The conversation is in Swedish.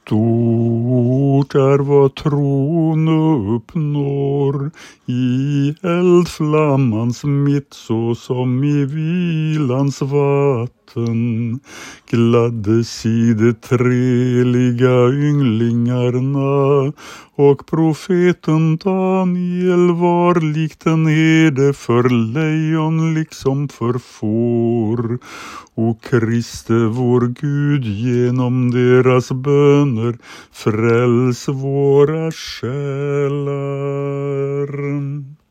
Stort är vad tron uppnår i eldflammans mitt, så som i vilans vatten. Gladde sig de treliga ynglingarna, och profeten Daniel var likt en herde för lejon liksom för får. Och Kriste vår Gud, genom deras böner fräls våra själar.